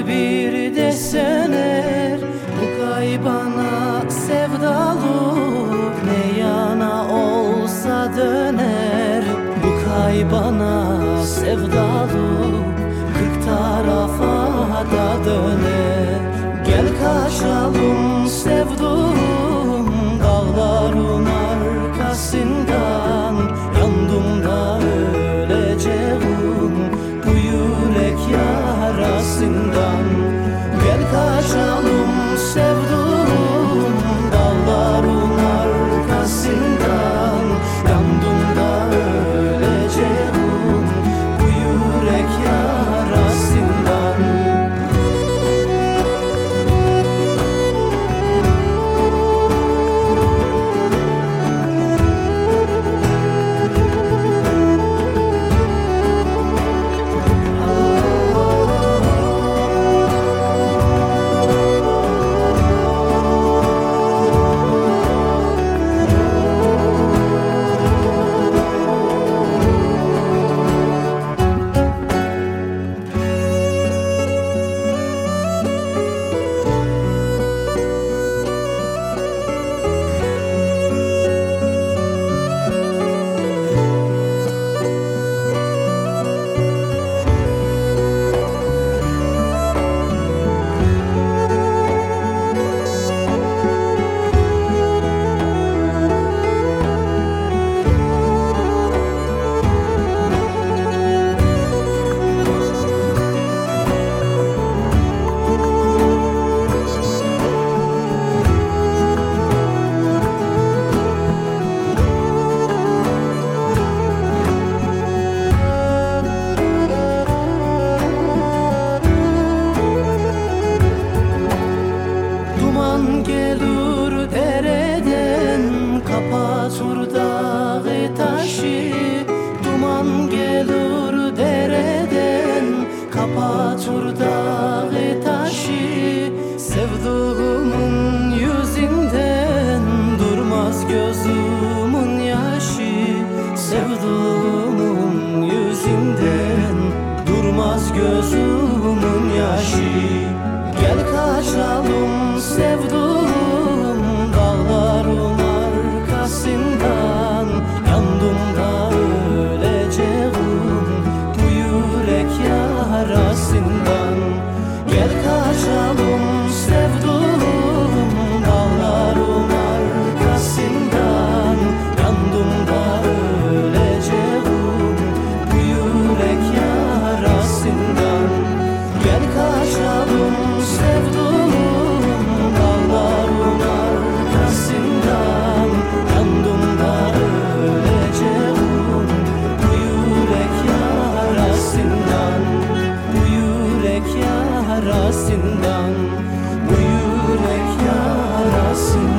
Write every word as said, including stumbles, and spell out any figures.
Gel bir desener bu kaybana sevdalı, ne yana olsa döner bu kaybana sevdalı, kırk tarafa da döner. Gel kaçalım sevduğum dağların arkasından, yandım da öleceğim bu yürek yarasından. Gel kaçalım sevduğum dağların arkasından, yandım da öleceğim bu yürek yarasından. Gelir dereden kapatır dağı taşı, duman gelir dereden kapatır dağı taşı. Sevduğumun yüzünden durmaz gözümün yaşı, sevduğumun yüzünden durmaz gözümün yaşı. Gel kaçalım sevduğum dağların arkasından, yandım da öleceğim bu yürek yarasından. Gel kaçalım sevduğum dağların arkasından, yandım da öleceğim bu yürek yarasından. Gel kaçalım sevduğum dağların arkasından, yandım da öleceğim bu yürek yarasından, bu yürek yarasından, bu yürek yarasından.